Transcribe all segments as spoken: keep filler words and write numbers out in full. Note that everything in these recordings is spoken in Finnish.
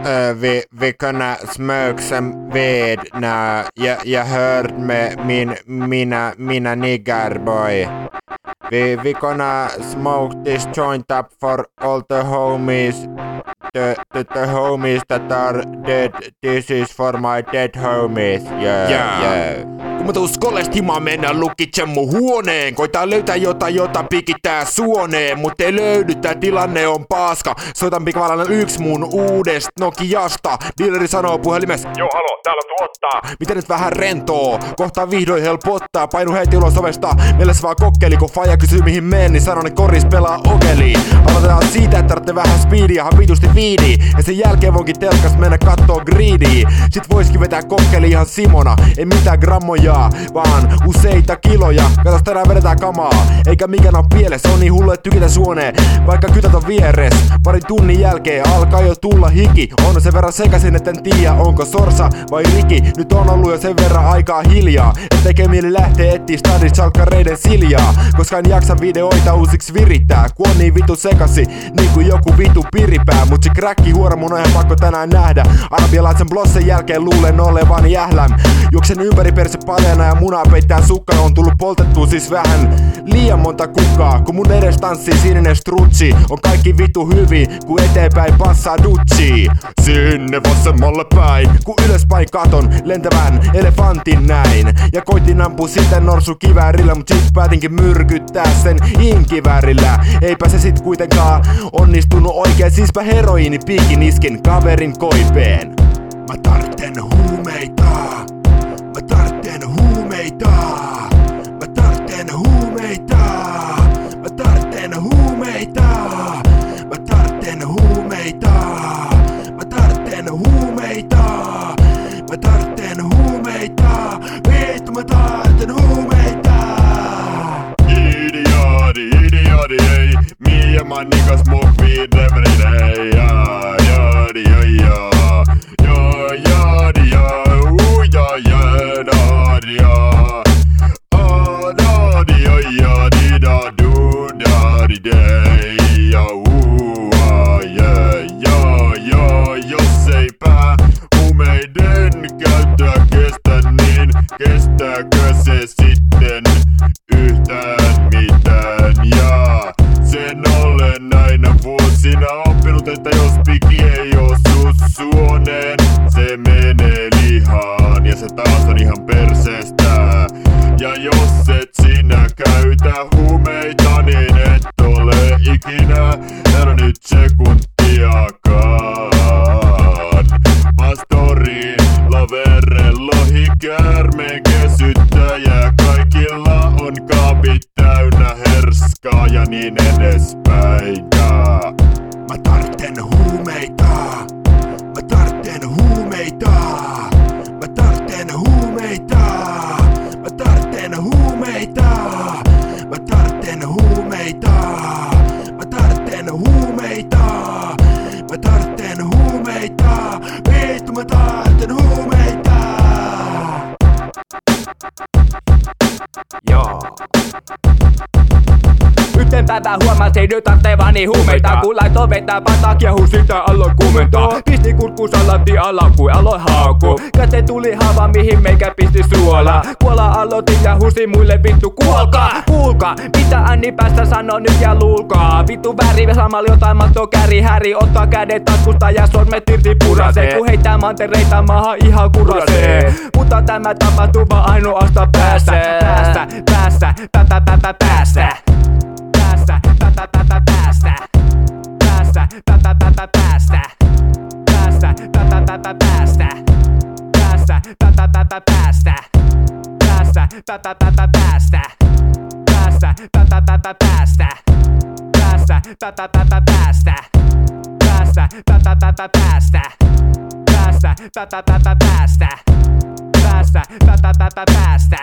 Uh, vi, vi kunna smoke some weed now. Jag, jag hörde med min, mina, mina nigger boy. Vi, vi kunna smoke this joint up for all the homies. The, the, the homies that are dead. This is for my dead homies. Yeah, yeah. yeah. Kun mä tuus kolest himaan mennä lukitsen mun huoneen. Koitaan löytää jotain, jota pikittää suoneen. Mut ei löydy, tää tilanne on paska. Soitan pikavalan yks mun uudest Nokiasta. Dealeri sanoo puhelimessa: joo, halo, täällä tuottaa. Miten nyt vähän rentoo? Kohta vihdoin helpottaa. Painu heti ulos ovesta. Mielessä vaan kokkeli. Kun faija kysyy mihin meen, niin sanon, että koris pelaa ogeli. Aloitetaan siitä, että tarvitsee vähän speedia, ihan vitusti viidi. Ja sen jälkeen voinkin telkasta mennä kattoo greedia. Sit voiskin vetää kokkeli ihan Simona. Ei mitään grammoja, vaan useita kiloja. Katos, tänään vedetään kamaa, eikä mikään oo pielessä. On niin hullu, et tykitä suoneen, vaikka kytät on vieres. Parin tunnin jälkeen alkaa jo tulla hiki. On sen verran sekaisin, etten tiedä onko sorsa vai riki. Nyt on ollut jo sen verran aikaa hiljaa, et tekee mieli lähtee etsii stadit salkkareiden siljaa. Koska en jaksa videoita uusiksi virittää, kun on niin vitu sekasi, niinku joku vitu piripää. Mut se kräkki huora mun on ihan pakko tänään nähdä. Arabialaisen blossen jälkeen luulen olevan jähläm. Juoksen ympäri perse paljana ja munaa peittää sukkana. On tullut poltettua siis vähän liian monta kukaa. Kun mun edes tanssii sininen strutsi, on kaikki vitu hyvin, kun eteenpäin passaa dutsi. Sinne vasemmalle päin, kun ylöspäin katon lentävän elefantin näin. Ja koitin ampua sitten norsu kiväärillä, mut sit päätinkin myrkyttää sen inkivärillä. Eipä se sit kuitenkaan onnistunut oikein, siispä heroiini piikin iskin kaverin koipeen. Mä tartten huumeita. Mä tartten huumeita. Mä tartten huumeita. Mä tartten huumeita. Mä tartten huumeita. Mä tartten huumeita. Mä tartten huumeita. Vittu mä tartten huumeita. Idioti, idioti, ei. Me and my niggas smoke weed every day. Yeah, yadi, yeah, yeah. Yeah, yadi, yeah. Ooh, yeah, yeah, dadi, yeah. Oh, dadi, yeah, yeah, di, da, do, dadi, day. Yeah, ooh, ah, yeah, yeah, yeah. Jos eipä huumeiden käyttää kestä, niin kestääkö se sitten yhtään mitään? Ja sen olen näinä vuosina oppinut, että jos piki ei osu suoneen, se menee lihaan ja se taas on ihan perseestä. Ja jos et sinä käytä huumeita, niin et ole ikinä elänyt sekuntiakaan. Pastori, lavere, lohi, käärmeen kesyttäjä, kaikilla on kaapit täynnä herskaa ja niin edespäin. Ja mä tartten huumeita. Mä tartten huumeita. Mä tartten huumeita. Mä tartten huumeita. Mä tartten huumeita. Mä tartten huumeita. Mä tartten huumeita. Vittu mä tartten huumeita. Joo. Yhten päivän huomasin nyt tarttevani huumeita. Kun laitoin vetää pataa kiehu, sitä aloin kuumentaa. Pisti kurkku salatti ala, kun aloin haukuu. Käteen tuli haava, mihin meikä pisti suolaa. Kuola aloitin ja husin muille vittu kuolkaa. Kuulkaa, mitä Anni päästä sanoo nyt ja luulkaa. Vittu väri, samalla jotain matto käri häri. Ottaa kädet taskusta ja sormet irti purasee. Kun heittää mantereita maahan ihan kurasee. Mutta tämä tapahtuu vaan ainoastaan päässä. Päässä, päässä, pä pä pä pä päässä. Päässä, pä pä pä pä päässä. Päässä, pä pä pä pä päässä. Päässä, pä pä pä pä päässä. Päässä, pä pä pä pä päässä. Päässä, pä pä pä pä päässä. Päässä, pä pä pä pä päässä. Päässä, pä pä pä pä päässä. Päässä, pä pä pä pä päässä. Päässä, pä pä pä pä päässä. Päässä, pä pä pä pä päässä.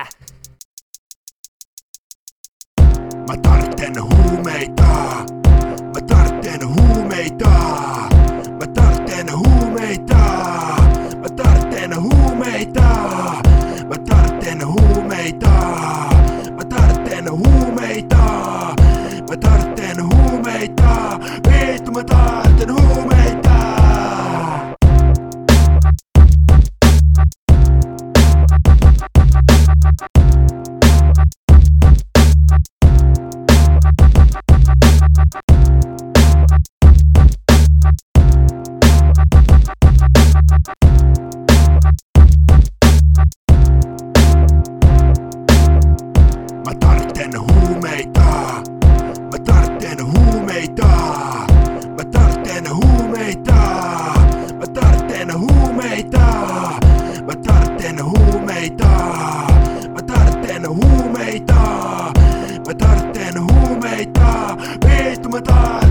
Mä tartten huumeita. Mä tartten huumeita. Mä tartten huumeita. Mä tartten huumeita. Mä tartten huumeita. Mä tartten huumeita. Mä tartten huumeita. Vittu mä tartten huumeita. huumeita. Mä tartteen huumeita. Vittu mä tartteen